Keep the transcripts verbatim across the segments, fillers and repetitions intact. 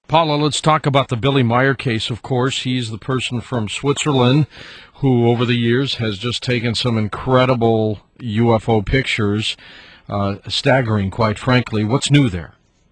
Paula, let's talk about the Billy Meier case, of course. He's the person from Switzerland who, over the years, has just taken some incredible U F O pictures, uh, staggering, quite frankly. What's new there?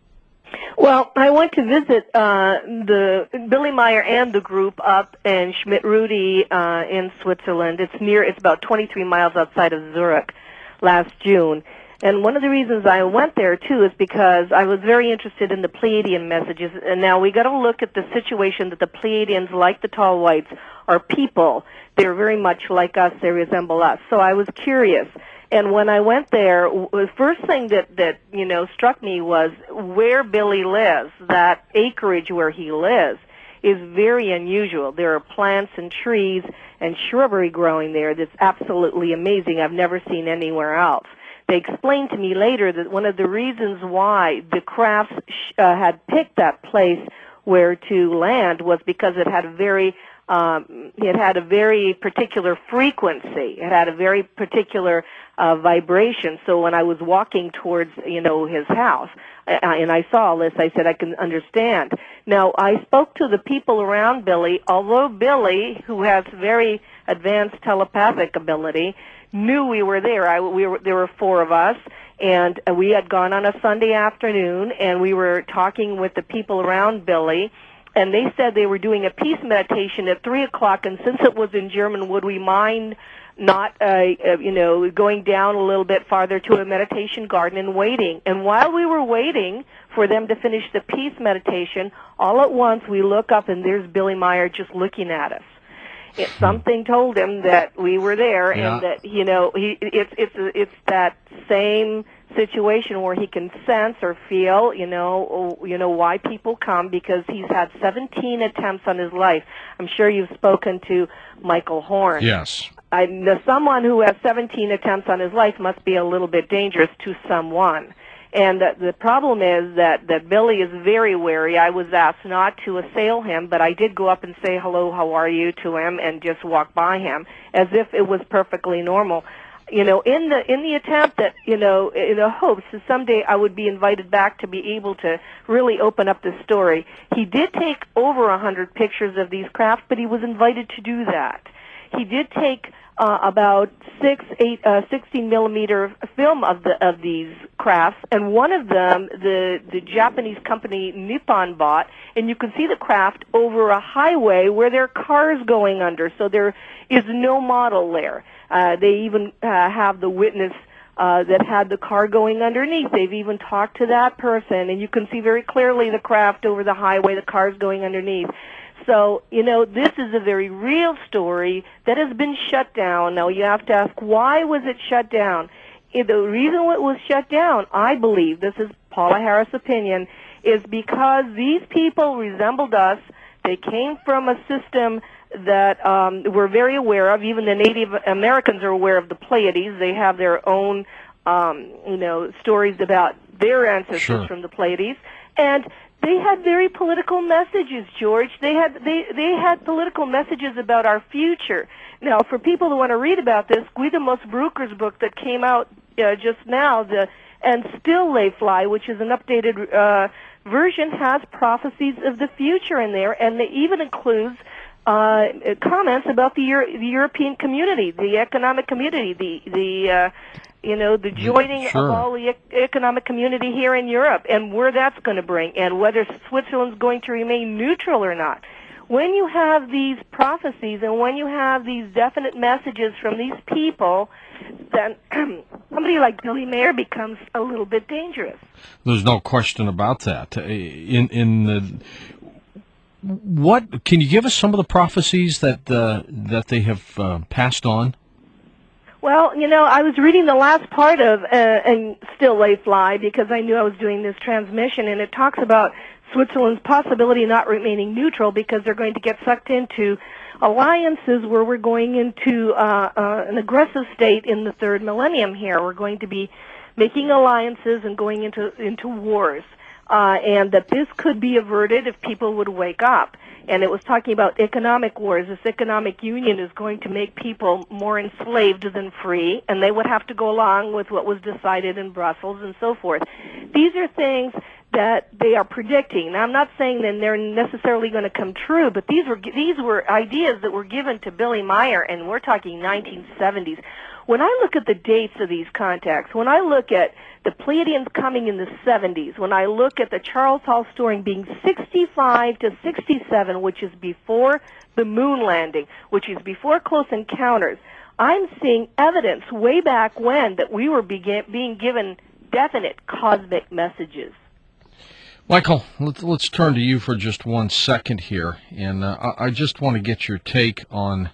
Well, I went to visit uh, the Billy Meier and the group up in Schmidt-Rudi uh, in Switzerland. It's near, it's about twenty-three miles outside of Zurich last June. And one of the reasons I went there, too, is because I was very interested in the Pleiadian messages. And now we got to look at the situation that the Pleiadians, like the Tall Whites, are people. They're very much like us. They resemble us. So I was curious. And when I went there, the first thing that, that, you know, struck me was where Billy lives, that acreage where he lives, is very unusual. There are plants and trees and shrubbery growing there that's absolutely amazing. I've never seen anywhere else. They explained to me later that one of the reasons why the Crafts uh, had picked that place where to land was because it had a very um, it had a very particular frequency. It had a very particular uh, vibration. So when I was walking towards, you know, his house, uh, and I saw all this, I said, I can understand. Now, I spoke to the people around Billy, although Billy, who has very advanced telepathic ability, knew we were there. I, we were, there were four of us, and uh, we had gone on a Sunday afternoon, and we were talking with the people around Billy, and they said they were doing a peace meditation at three o'clock, and since it was in German, would we mind not, uh, uh, you know, going down a little bit farther to a meditation garden and waiting? And while we were waiting for them to finish the peace meditation, all at once we look up, and there's Billy Meier just looking at us. It, something told him that we were there, Yeah. and that, you know, he it's it's it's that same situation where he can sense or feel, you know, you know why people come, because he's had seventeen attempts on his life. I'm sure you've spoken to Michael Horn. Yes. I, someone who has seventeen attempts on his life must be a little bit dangerous to someone. And the, the problem is that, that Billy is very wary. I was asked not to assail him, but I did go up and say, hello, how are you, to him, and just walk by him as if it was perfectly normal. You know, in the in the attempt that, you know, in the hopes that someday I would be invited back to be able to really open up the story, he did take over a hundred pictures of these crafts, but he was invited to do that. He did take uh, about six, eight, uh, sixteen millimeter film of the of these crafts, and one of them the the Japanese company Nippon bought, and you can see the craft over a highway where there are cars going under, so there is no model there. Uh, they even uh, have the witness uh, that had the car going underneath. They've even talked to that person, and you can see very clearly the craft over the highway, the cars going underneath. So, you know, this is a very real story that has been shut down. Now, you have to ask, why was it shut down? The reason it was shut down, I believe, this is Paula Harris' opinion, is because these people resembled us. They came from a system that um, we're very aware of. Even the Native Americans are aware of the Pleiades. They have their own, um, you know, stories about their ancestors Sure. from the Pleiades. And they had very political messages, George. They had they they had political messages about our future. Now, for people who want to read about this, Guido Moosbrucker's book that came out uh, just now, the and Still They Fly, which is an updated uh, version, has prophecies of the future in there, and they even includes uh, comments about the, Euro- the European community, the economic community, the the uh, you know, the joining Sure. of all the ec- economic community here in Europe, and where that's going to bring, and whether Switzerland's going to remain neutral or not. When you have these prophecies and when you have these definite messages from these people, then somebody like Billy Meier becomes a little bit dangerous. There's no question about that. In in the what can you give us some of the prophecies that uh, that they have uh, passed on? Well, you know, I was reading the last part of uh, and Still They Fly because I knew I was doing this transmission, and it talks about Switzerland's possibility of not remaining neutral because they're going to get sucked into alliances where we're going into uh, uh, an aggressive state in the third millennium here. We're going to be making alliances and going into into wars, uh, and that this could be averted if people would wake up. And it was talking about economic wars. This economic union is going to make people more enslaved than free, and they would have to go along with what was decided in Brussels and so forth. These are things that they are predicting. Now, I'm not saying that they're necessarily going to come true, but these were these were ideas that were given to Billy Meier, and we're talking nineteen seventies. When I look at the dates of these contacts, when I look at the Pleiadians coming in the seventies, when I look at the Charles Hall storing being sixty-five to sixty-seven, which is before the moon landing, which is before Close Encounters, I'm seeing evidence way back when that we were begin, being given definite cosmic messages. Michael, let's, let's turn to you for just one second here, and uh, I, I just want to get your take on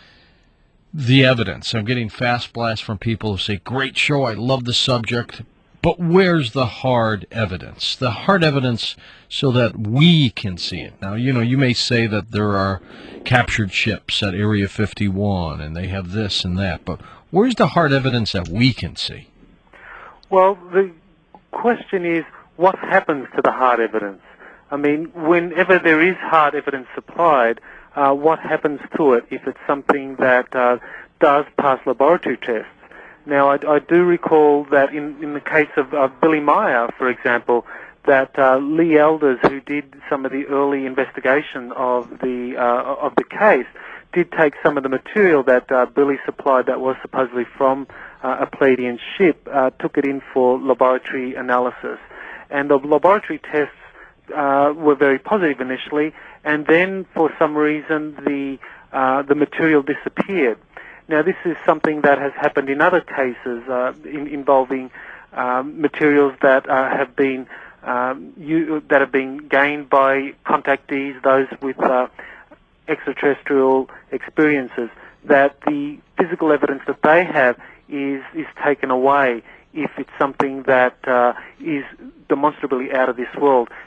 the evidence. I'm getting fast blasts from people who say, great show, I love the subject, but where's the hard evidence? The hard evidence so that we can see it. Now, you know, you may say that there are captured ships at Area fifty-one, and they have this and that, but where's the hard evidence that we can see? Well, the question is, what happens to the hard evidence? I mean, whenever there is hard evidence supplied, uh, what happens to it if it's something that uh, does pass laboratory tests? Now, I, I do recall that in, in the case of uh, Billy Meier, for example, that uh, Lee Elders, who did some of the early investigation of the uh, of the case, did take some of the material that uh, Billy supplied that was supposedly from uh, a Pleiadian ship, uh, took it in for laboratory analysis. And the laboratory tests uh, were very positive initially, and then for some reason the uh, the material disappeared. Now, this is something that has happened in other cases uh, in, involving um, materials that uh, have been um, you, that have been gained by contactees, those with uh, extraterrestrial experiences. That the physical evidence that they have is is taken away if it's something that uh, is demonstrably out of this world.